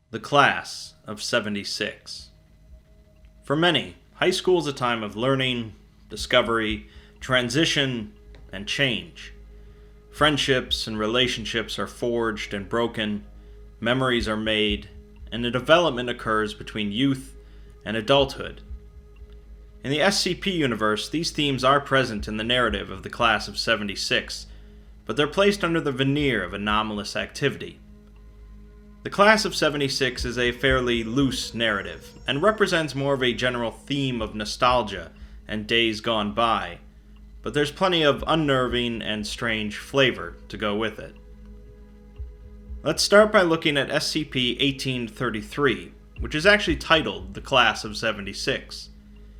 The class of 76. For many, high school is a time of learning, discovery, transition, and change. Friendships and relationships are forged and broken, memories are made, and a development occurs between youth and adulthood. In the SCP universe, these themes are present in the narrative of the class of 76, but they're placed under the veneer of anomalous activity. The Class of 76 is a fairly loose narrative, and represents more of a general theme of nostalgia and days gone by, but there's plenty of unnerving and strange flavor to go with it. Let's start by looking at SCP-1833, which is actually titled The Class of 76.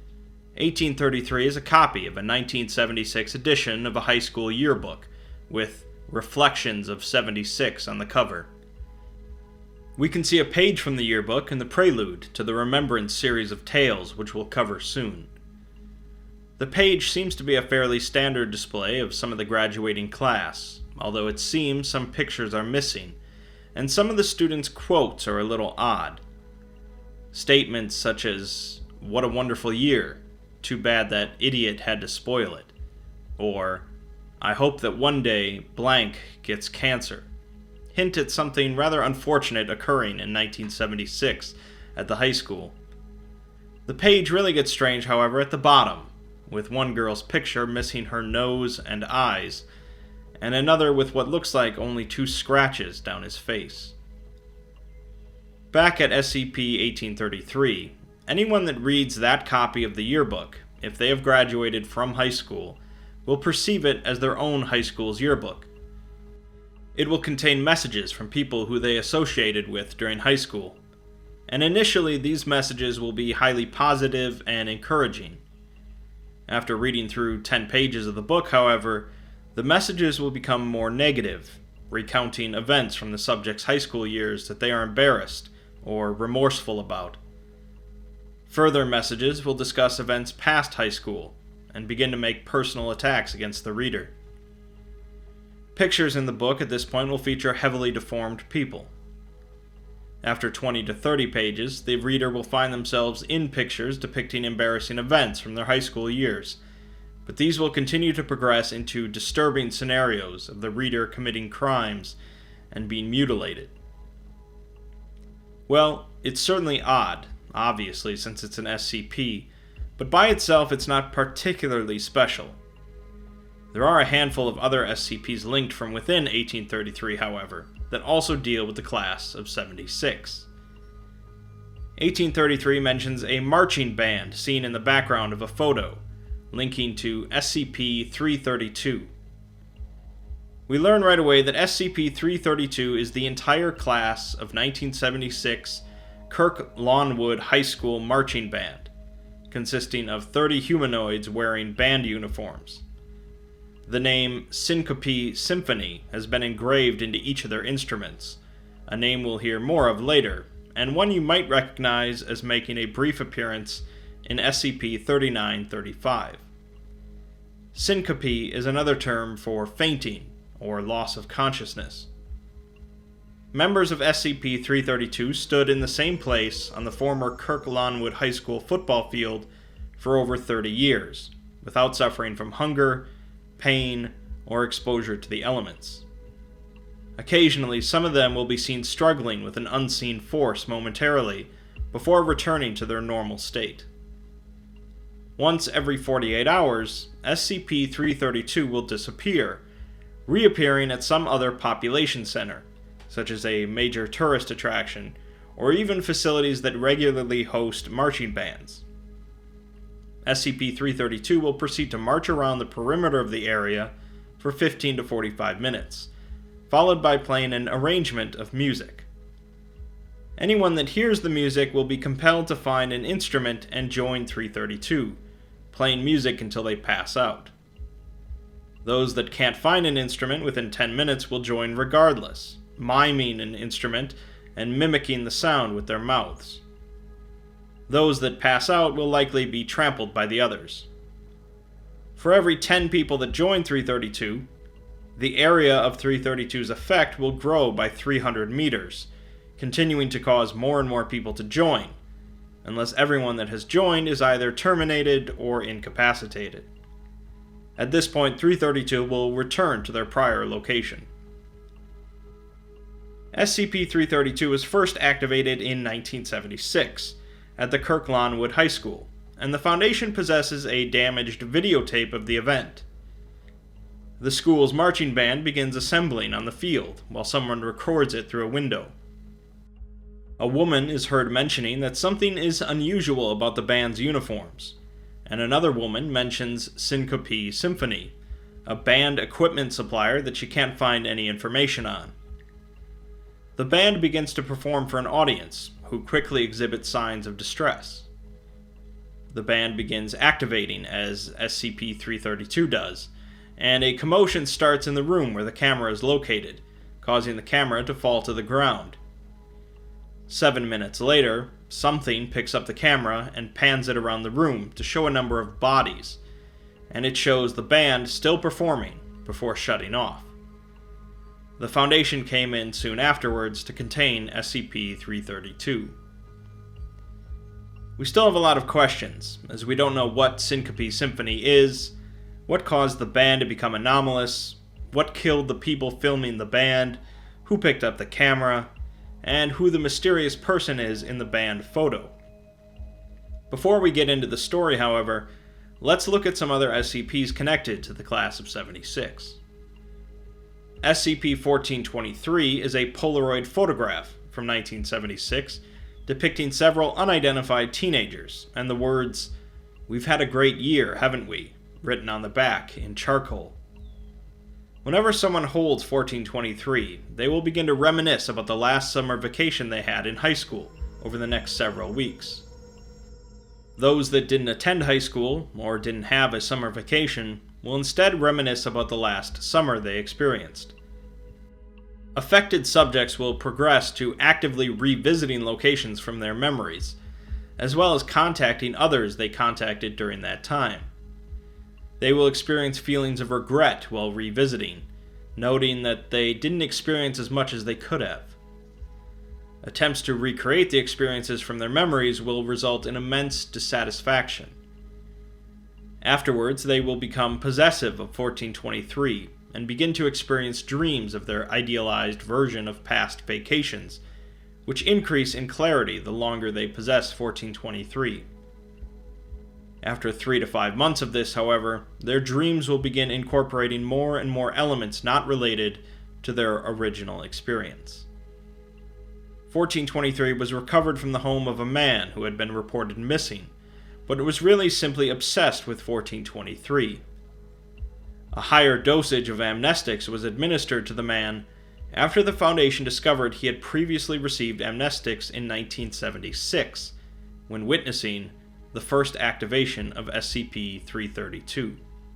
1833 is a copy of a 1976 edition of a high school yearbook, with Reflections of 76 on the cover. We can see a page from the yearbook in the prelude to the Remembrance series of tales, which we'll cover soon. The page seems to be a fairly standard display of some of the graduating class, although it seems some pictures are missing, and some of the students' quotes are a little odd. Statements such as, "What a wonderful year, too bad that idiot had to spoil it," or, "I hope that one day blank gets cancer," hint at something rather unfortunate occurring in 1976 at the high school. The page really gets strange, however, at the bottom, with one girl's picture missing her nose and eyes, and another with what looks like only 2 scratches down his face. Back at SCP-1833, anyone that reads that copy of the yearbook, if they have graduated from high school, will perceive it as their own high school's yearbook. It will contain messages from people who they associated with during high school, and initially these messages will be highly positive and encouraging. After reading through 10 pages of the book, however, the messages will become more negative, recounting events from the subject's high school years that they are embarrassed or remorseful about. Further messages will discuss events past high school, and begin to make personal attacks against the reader. Pictures in the book at this point will feature heavily deformed people. After 20 to 30 pages, the reader will find themselves in pictures depicting embarrassing events from their high school years, but these will continue to progress into disturbing scenarios of the reader committing crimes and being mutilated. Well, it's certainly odd, obviously, since it's an SCP, but by itself it's not particularly special. There are a handful of other SCPs linked from within 1833, however, that also deal with the class of 76. 1833 mentions a marching band seen in the background of a photo, linking to SCP-332. We learn right away that SCP-332 is the entire class of 1976 Kirk Lawnwood High School marching band, consisting of 30 humanoids wearing band uniforms. The name Syncope Symphony has been engraved into each of their instruments, a name we'll hear more of later, and one you might recognize as making a brief appearance in SCP-3935. Syncope is another term for fainting, or loss of consciousness. Members of SCP-332 stood in the same place on the former Kirk Lawnwood High School football field for over 30 years, without suffering from hunger, pain, or exposure to the elements. Occasionally, some of them will be seen struggling with an unseen force momentarily before returning to their normal state. Once every 48 hours, SCP-332 will disappear, reappearing at some other population center, such as a major tourist attraction, or even facilities that regularly host marching bands. SCP-332 will proceed to march around the perimeter of the area for 15 to 45 minutes, followed by playing an arrangement of music. Anyone that hears the music will be compelled to find an instrument and join 332, playing music until they pass out. Those that can't find an instrument within 10 minutes will join regardless, miming an instrument and mimicking the sound with their mouths. Those that pass out will likely be trampled by the others. For every 10 people that join 332, the area of 332's effect will grow by 300 meters, continuing to cause more and more people to join, unless everyone that has joined is either terminated or incapacitated. At this point, 332 will return to their prior location. SCP-332 was first activated in 1976 at the Kirk Lawnwood High School, and the Foundation possesses a damaged videotape of the event. The school's marching band begins assembling on the field while someone records it through a window. A woman is heard mentioning that something is unusual about the band's uniforms, and another woman mentions Syncope Symphony, a band equipment supplier that she can't find any information on. The band begins to perform for an audience, who quickly exhibit signs of distress. The band begins activating as SCP-332 does, and a commotion starts in the room where the camera is located, causing the camera to fall to the ground. 7 minutes later, something picks up the camera and pans it around the room to show a number of bodies, and it shows the band still performing before shutting off. The Foundation came in soon afterwards to contain SCP-332. We still have a lot of questions, as we don't know what Syncope Symphony is, what caused the band to become anomalous, what killed the people filming the band, who picked up the camera, and who the mysterious person is in the band photo. Before we get into the story, however, let's look at some other SCPs connected to the Class of 76. SCP-1423 is a Polaroid photograph from 1976 depicting several unidentified teenagers and the words, "We've had a great year, haven't we?" written on the back in charcoal. Whenever someone holds 1423, they will begin to reminisce about the last summer vacation they had in high school over the next several weeks. Those that didn't attend high school or didn't have a summer vacation will instead reminisce about the last summer they experienced. Affected subjects will progress to actively revisiting locations from their memories, as well as contacting others they contacted during that time. They will experience feelings of regret while revisiting, noting that they didn't experience as much as they could have. Attempts to recreate the experiences from their memories will result in immense dissatisfaction. Afterwards, they will become possessive of 1423 and begin to experience dreams of their idealized version of past vacations, which increase in clarity the longer they possess 1423. After 3 to 5 months of this, however, their dreams will begin incorporating more and more elements not related to their original experience. 1423 was recovered from the home of a man who had been reported missing, but it was really simply obsessed with 1423. A higher dosage of amnestics was administered to the man after the Foundation discovered he had previously received amnestics in 1976, when witnessing the first activation of SCP-332.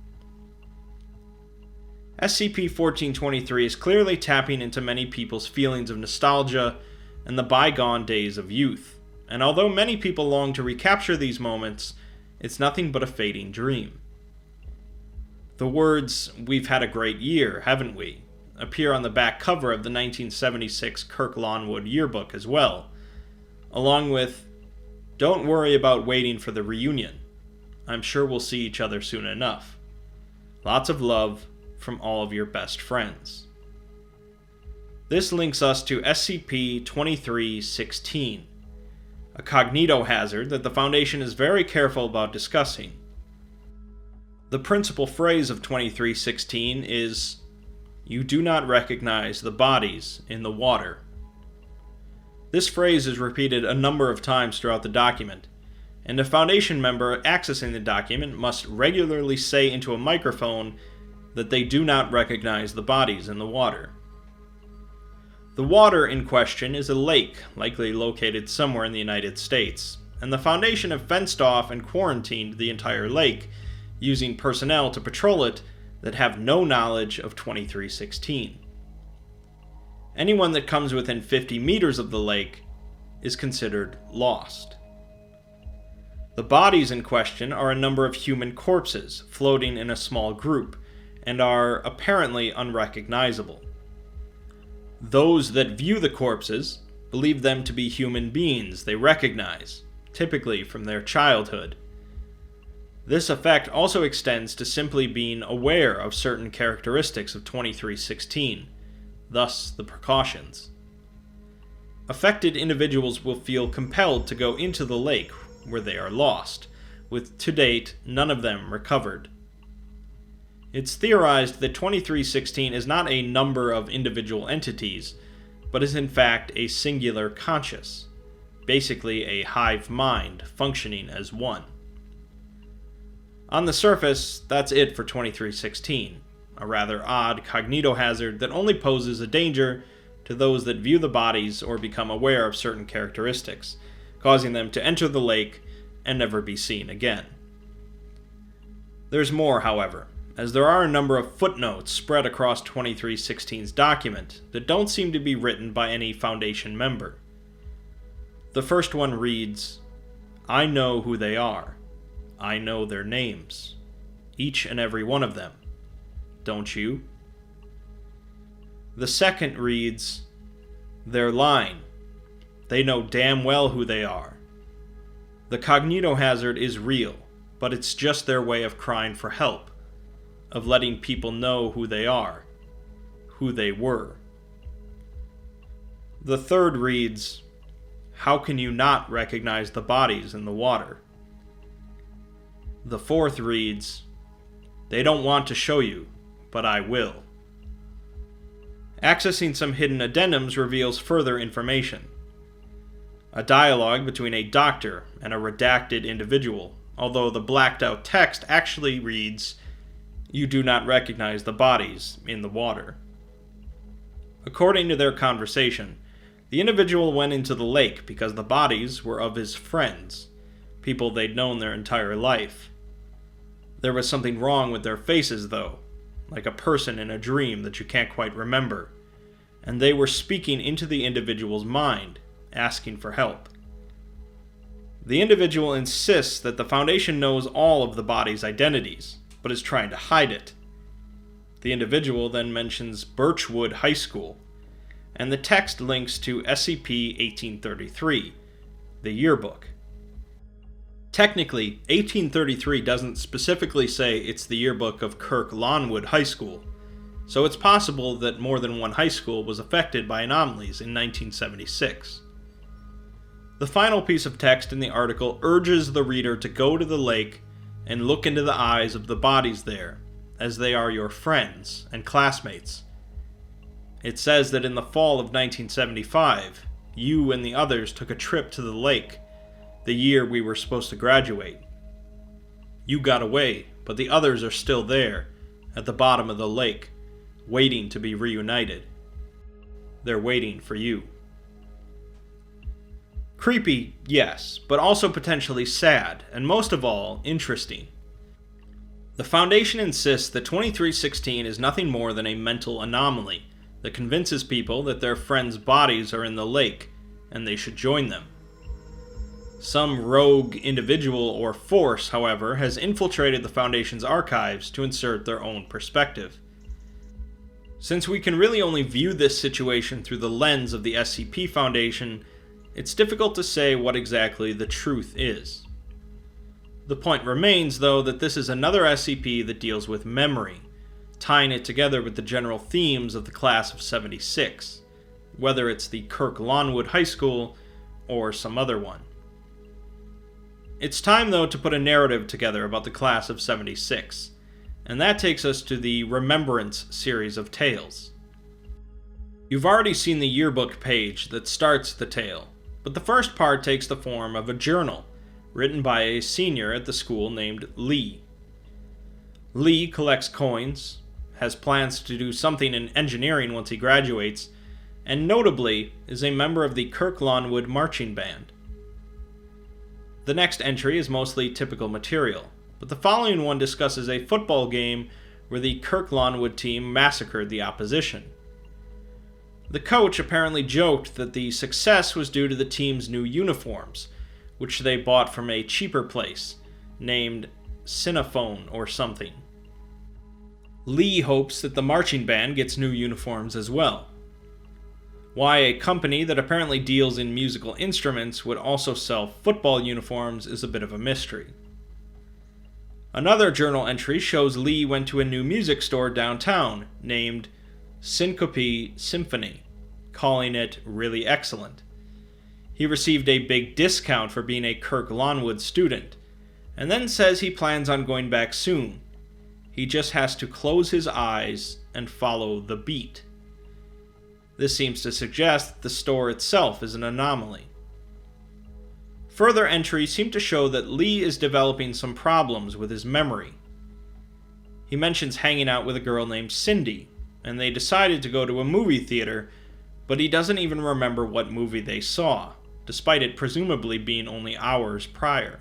SCP-1423 is clearly tapping into many people's feelings of nostalgia and the bygone days of youth, and although many people long to recapture these moments, it's nothing but a fading dream. The words, "We've had a great year, haven't we?" appear on the back cover of the 1976 Kirk Lawnwood yearbook as well, along with, "Don't worry about waiting for the reunion. I'm sure we'll see each other soon enough. Lots of love from all of your best friends." This links us to SCP-2316, a cognitohazard that the Foundation is very careful about discussing. The principal phrase of 2316 is, "You do not recognize the bodies in the water." This phrase is repeated a number of times throughout the document, and a Foundation member accessing the document must regularly say into a microphone that they do not recognize the bodies in the water. The water in question is a lake, likely located somewhere in the United States, and the Foundation have fenced off and quarantined the entire lake, using personnel to patrol it that have no knowledge of 2316. Anyone that comes within 50 meters of the lake is considered lost. The bodies in question are a number of human corpses floating in a small group, and are apparently unrecognizable. Those that view the corpses believe them to be human beings they recognize, typically from their childhood. This effect also extends to simply being aware of certain characteristics of 2316, thus the precautions. Affected individuals will feel compelled to go into the lake where they are lost, with to date none of them recovered. It's theorized that 2316 is not a number of individual entities, but is in fact a singular conscious, basically a hive mind functioning as one. On the surface, that's it for 2316, a rather odd cognitohazard that only poses a danger to those that view the bodies or become aware of certain characteristics, causing them to enter the lake and never be seen again. There's more, however, as there are a number of footnotes spread across 2316's document that don't seem to be written by any Foundation member. The first one reads, "I know who they are. I know their names. Each and every one of them. Don't you?" The second reads, "They're lying. They know damn well who they are. The cognitohazard is real, but it's just their way of crying for help, of letting people know who they are, who they were." The third reads, "How can you not recognize the bodies in the water?" The fourth reads, "They don't want to show you, but I will." Accessing some hidden addendums reveals further information. A dialogue between a doctor and a redacted individual, although the blacked out text actually reads, "You do not recognize the bodies in the water." According to their conversation, the individual went into the lake because the bodies were of his friends, people they'd known their entire life. There was something wrong with their faces, though, like a person in a dream that you can't quite remember, and they were speaking into the individual's mind, asking for help. The individual insists that the Foundation knows all of the bodies' identities, but is trying to hide it. The individual then mentions Birchwood High School, and the text links to SCP-1833, the yearbook. Technically, 1833 doesn't specifically say it's the yearbook of Kirk Lawnwood High School, so it's possible that more than one high school was affected by anomalies in 1976. The final piece of text in the article urges the reader to go to the lake and look into the eyes of the bodies there, as they are your friends and classmates. It says that in the fall of 1975, you and the others took a trip to the lake, the year we were supposed to graduate. You got away, but the others are still there, at the bottom of the lake, waiting to be reunited. They're waiting for you. Creepy, yes, but also potentially sad, and most of all, interesting. The Foundation insists that 2316 is nothing more than a mental anomaly that convinces people that their friends' bodies are in the lake, and they should join them. Some rogue individual or force, however, has infiltrated the Foundation's archives to insert their own perspective. Since we can really only view this situation through the lens of the SCP Foundation, it's difficult to say what exactly the truth is. The point remains, though, that this is another SCP that deals with memory, tying it together with the general themes of the class of 76, whether it's the Kirk Lawnwood High School or some other one. It's time, though, to put a narrative together about the class of 76, and that takes us to the Remembrance series of tales. You've already seen the yearbook page that starts the tale, but the first part takes the form of a journal written by a senior at the school named Lee. Lee collects coins, has plans to do something in engineering once he graduates, and notably is a member of the Kirk Lawnwood Marching Band. The next entry is mostly typical material, but the following one discusses a football game where the Kirk Lawnwood team massacred the opposition. The coach apparently joked that the success was due to the team's new uniforms, which they bought from a cheaper place, named Cinephone or something. Lee hopes that the marching band gets new uniforms as well. Why a company that apparently deals in musical instruments would also sell football uniforms is a bit of a mystery. Another journal entry shows Lee went to a new music store downtown named Syncope Symphony, calling it really excellent. He received a big discount for being a Kirk Lonwood student, and then says he plans on going back soon. He just has to close his eyes and follow the beat. This seems to suggest that the store itself is an anomaly. Further entries seem to show that Lee is developing some problems with his memory. He mentions hanging out with a girl named Cindy, and they decided to go to a movie theater, but he doesn't even remember what movie they saw, despite it presumably being only hours prior.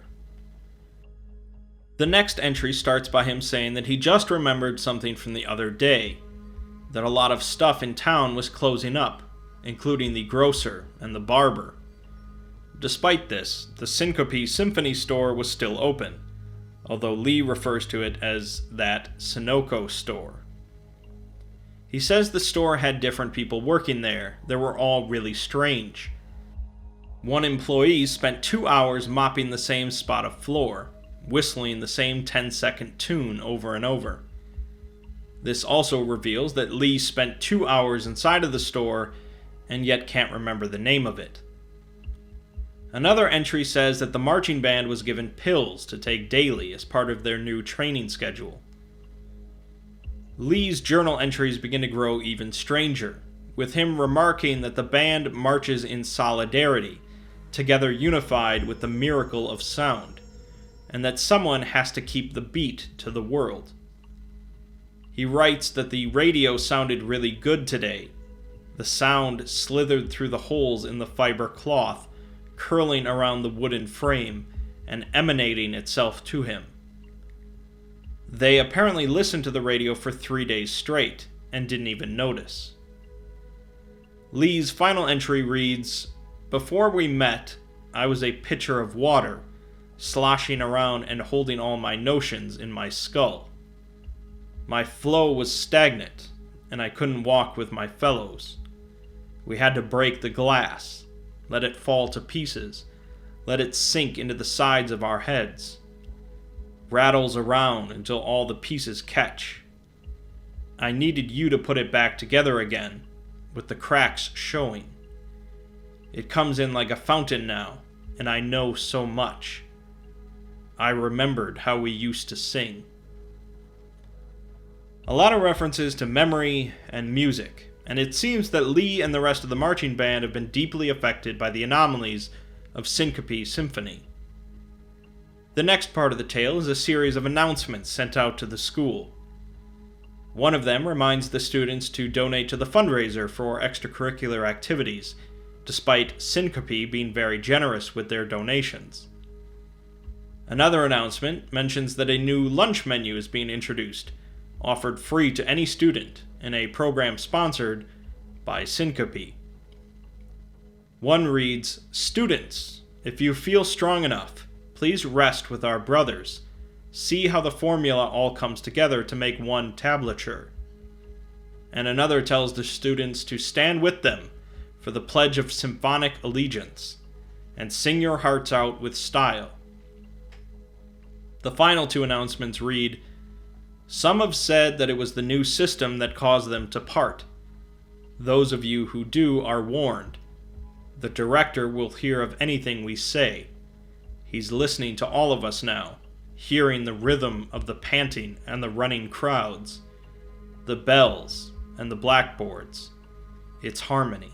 The next entry starts by him saying that he just remembered something from the other day, that a lot of stuff in town was closing up, including the grocer and the barber. Despite this, the Syncope Symphony store was still open, although Lee refers to it as that Sunoco store. He says the store had different people working there that were all really strange. One employee spent 2 hours mopping the same spot of floor, whistling the same 10-second tune over and over. This also reveals that Lee spent 2 hours inside of the store and yet can't remember the name of it. Another entry says that the marching band was given pills to take daily as part of their new training schedule. Lee's journal entries begin to grow even stranger, with him remarking that the band marches in solidarity, together unified with the miracle of sound, and that someone has to keep the beat to the world. He writes that the radio sounded really good today. The sound slithered through the holes in the fiber cloth, curling around the wooden frame, and emanating itself to him. They apparently listened to the radio for 3 days straight, and didn't even notice. Lee's final entry reads, "Before we met, I was a pitcher of water, sloshing around and holding all my notions in my skull. My flow was stagnant, and I couldn't walk with my fellows. We had to break the glass, let it fall to pieces, let it sink into the sides of our heads. Rattles around until all the pieces catch. I needed you to put it back together again, with the cracks showing. It comes in like a fountain now, and I know so much. I remembered how we used to sing." A lot of references to memory and music, and it seems that Lee and the rest of the marching band have been deeply affected by the anomalies of Syncope Symphony. The next part of the tale is a series of announcements sent out to the school. One of them reminds the students to donate to the fundraiser for extracurricular activities, despite Syncope being very generous with their donations. Another announcement mentions that a new lunch menu is being introduced, offered free to any student, in a program sponsored by Syncope. One reads, "Students, if you feel strong enough, please rest with our brothers. See how the formula all comes together to make one tablature." And another tells the students to stand with them for the pledge of symphonic allegiance, and sing your hearts out with style. The final two announcements read, "Some have said that it was the new system that caused them to part. Those of you who do are warned. The director will hear of anything we say. He's listening to all of us now, hearing the rhythm of the panting and the running crowds, the bells and the blackboards. It's harmony."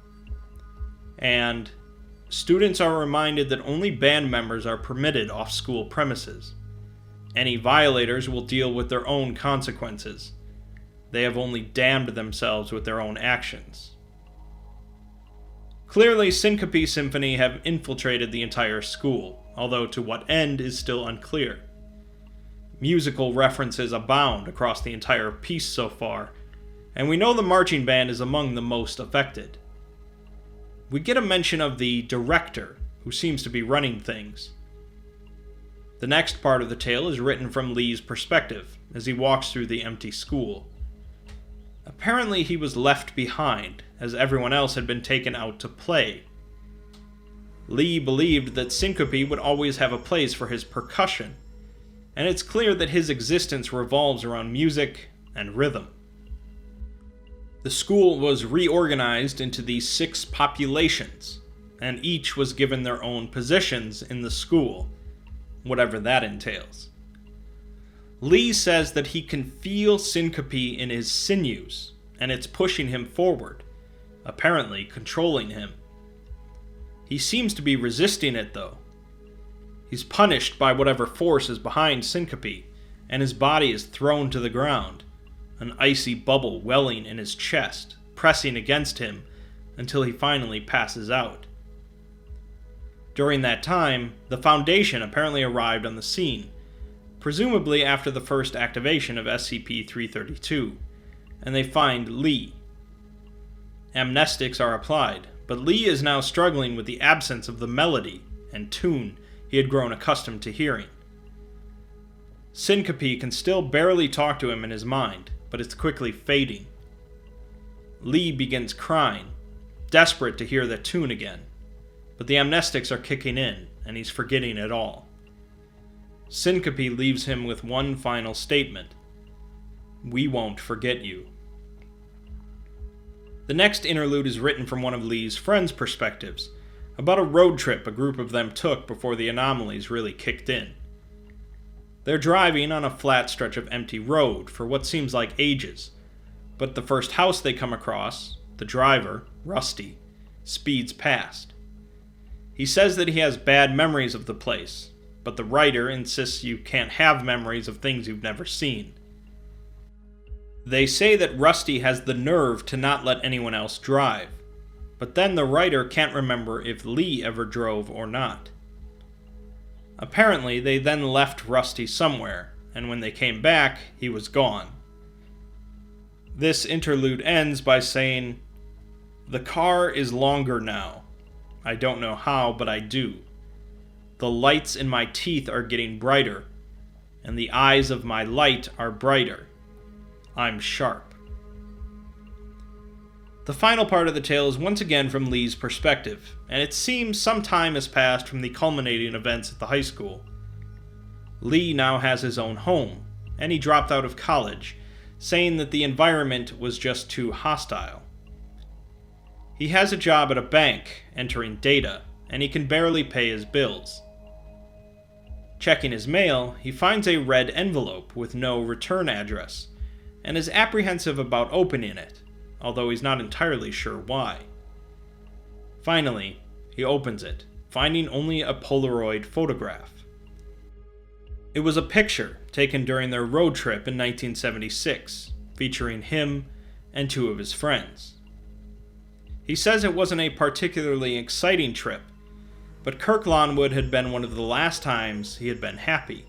And students are reminded that only band members are permitted off school premises. Any violators will deal with their own consequences. They have only damned themselves with their own actions. Clearly, Syncope Symphony have infiltrated the entire school, although to what end is still unclear. Musical references abound across the entire piece so far, and we know the marching band is among the most affected. We get a mention of the director, who seems to be running things. The next part of the tale is written from Lee's perspective, as he walks through the empty school. Apparently he was left behind, as everyone else had been taken out to play. Lee believed that syncope would always have a place for his percussion, and it's clear that his existence revolves around music and rhythm. The school was reorganized into these 6 populations, and each was given their own positions in the school, whatever that entails. Lee says that he can feel syncope in his sinews, and it's pushing him forward, apparently controlling him. He seems to be resisting it, though. He's punished by whatever force is behind syncope, and his body is thrown to the ground, an icy bubble welling in his chest, pressing against him until he finally passes out. During that time, the Foundation apparently arrived on the scene, presumably after the first activation of SCP-332, and they find Lee. Amnestics are applied, but Lee is now struggling with the absence of the melody and tune he had grown accustomed to hearing. Syncope can still barely talk to him in his mind, but it's quickly fading. Lee begins crying, desperate to hear the tune again, but the amnestics are kicking in, and he's forgetting it all. Syncope leaves him with one final statement: "We won't forget you." The next interlude is written from one of Lee's friends' perspectives, about a road trip a group of them took before the anomalies really kicked in. They're driving on a flat stretch of empty road for what seems like ages, but the first house they come across, the driver, Rusty, speeds past. He says that he has bad memories of the place, but the writer insists you can't have memories of things you've never seen. They say that Rusty has the nerve to not let anyone else drive, but then the writer can't remember if Lee ever drove or not. Apparently, they then left Rusty somewhere, and when they came back, he was gone. This interlude ends by saying, "The car is longer now. I don't know how, but I do. The lights in my teeth are getting brighter, and the eyes of my light are brighter. I'm sharp." The final part of the tale is once again from Lee's perspective, and it seems some time has passed from the culminating events at the high school. Lee now has his own home, and he dropped out of college, saying that the environment was just too hostile. He has a job at a bank, entering data, and he can barely pay his bills. Checking his mail, he finds a red envelope with no return address, and is apprehensive about opening it, although he's not entirely sure why. Finally, he opens it, finding only a Polaroid photograph. It was a picture taken during their road trip in 1976, featuring him and 2 of his friends. He says it wasn't a particularly exciting trip, but Kirk Lonwood had been one of the last times he had been happy.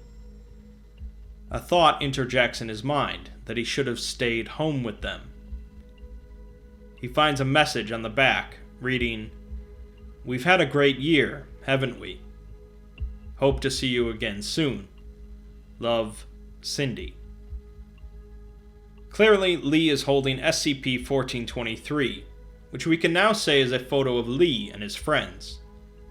A thought interjects in his mind that he should have stayed home with them. He finds a message on the back, reading, "We've had a great year, haven't we? Hope to see you again soon. Love, Cindy." Clearly, Lee is holding SCP-1423, which we can now say is a photo of Lee and his friends.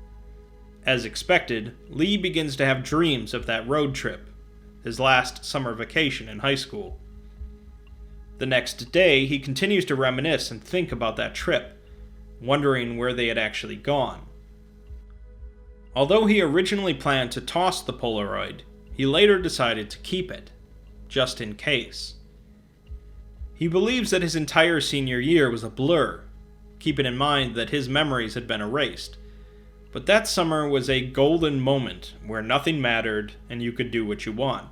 As expected, Lee begins to have dreams of that road trip, his last summer vacation in high school. The next day, he continues to reminisce and think about that trip, wondering where they had actually gone. Although he originally planned to toss the Polaroid, he later decided to keep it, just in case. He believes that his entire senior year was a blur, keeping in mind that his memories had been erased, but that summer was a golden moment where nothing mattered and you could do what you want.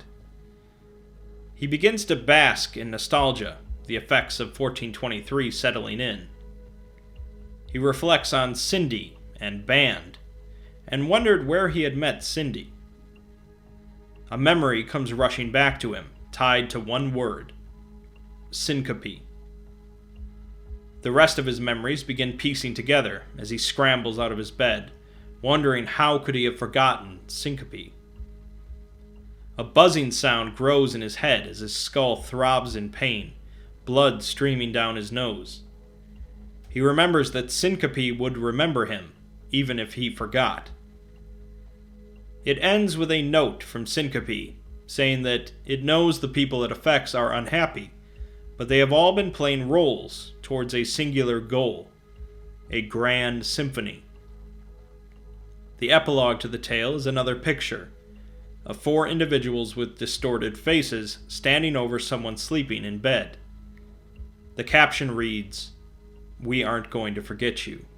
He begins to bask in nostalgia, the effects of 1423 settling in. He reflects on Cindy and Band, and wondered where he had met Cindy. A memory comes rushing back to him, tied to one word: syncope. The rest of his memories begin piecing together as he scrambles out of his bed, wondering how could he have forgotten syncope. A buzzing sound grows in his head as his skull throbs in pain, blood streaming down his nose. He remembers that Syncope would remember him, even if he forgot. It ends with a note from Syncope, saying that it knows the people it affects are unhappy, but they have all been playing roles towards a singular goal, a grand symphony. The epilogue to the tale is another picture of 4 individuals with distorted faces standing over someone sleeping in bed. The caption reads, "We aren't going to forget you."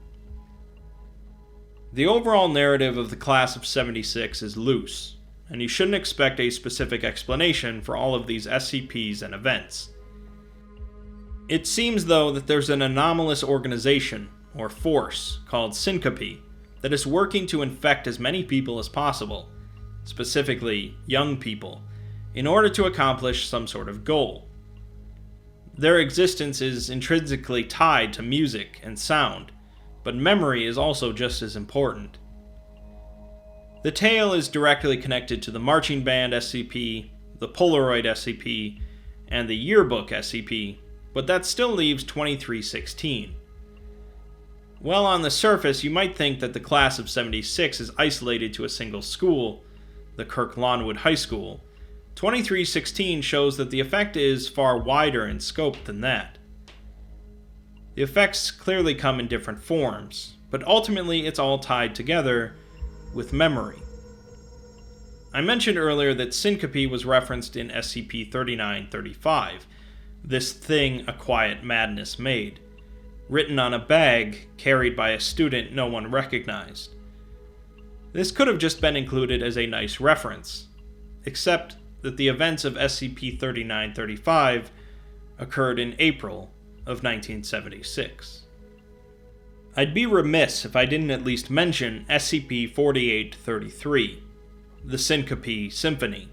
The overall narrative of the class of '76 is loose, and you shouldn't expect a specific explanation for all of these SCPs and events. It seems, though, that there's an anomalous organization, or force, called Syncope, that is working to infect as many people as possible, specifically young people, in order to accomplish some sort of goal. Their existence is intrinsically tied to music and sound, but memory is also just as important. The tale is directly connected to the Marching Band SCP, the Polaroid SCP, and the Yearbook SCP, but that still leaves 2316. Well, on the surface, you might think that the class of '76 is isolated to a single school, the Kirk Lawnwood High School. 2316 shows that the effect is far wider in scope than that. The effects clearly come in different forms, but ultimately it's all tied together with memory. I mentioned earlier that Syncope was referenced in SCP-3935, this thing a quiet madness made, written on a bag carried by a student no one recognized. This could have just been included as a nice reference, except that the events of SCP-3935 occurred in April of 1976. I'd be remiss if I didn't at least mention SCP-4833, the Syncope Symphony.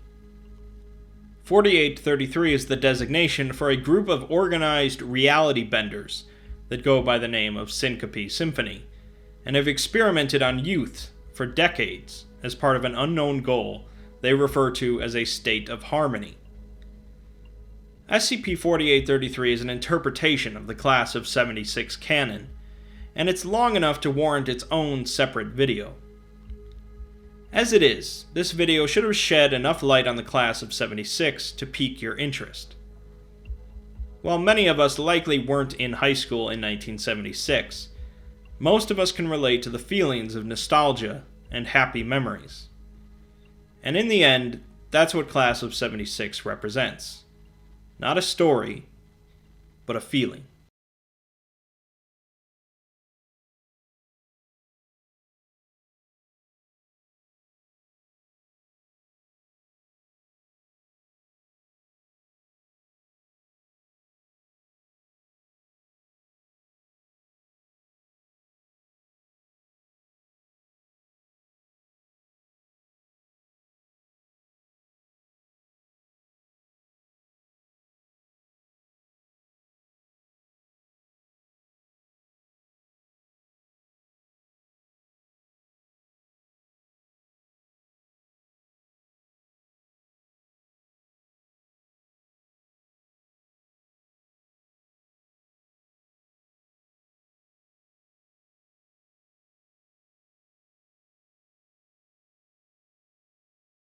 4833 is the designation for a group of organized reality benders that go by the name of Syncope Symphony, and have experimented on youth for decades as part of an unknown goal they refer to as a state of harmony. SCP-4833 is an interpretation of the Class of '76 canon, and it's long enough to warrant its own separate video. As it is, this video should have shed enough light on the Class of '76 to pique your interest. While many of us likely weren't in high school in 1976, most of us can relate to the feelings of nostalgia and happy memories. And in the end, that's what Class of '76 represents. Not a story, but a feeling.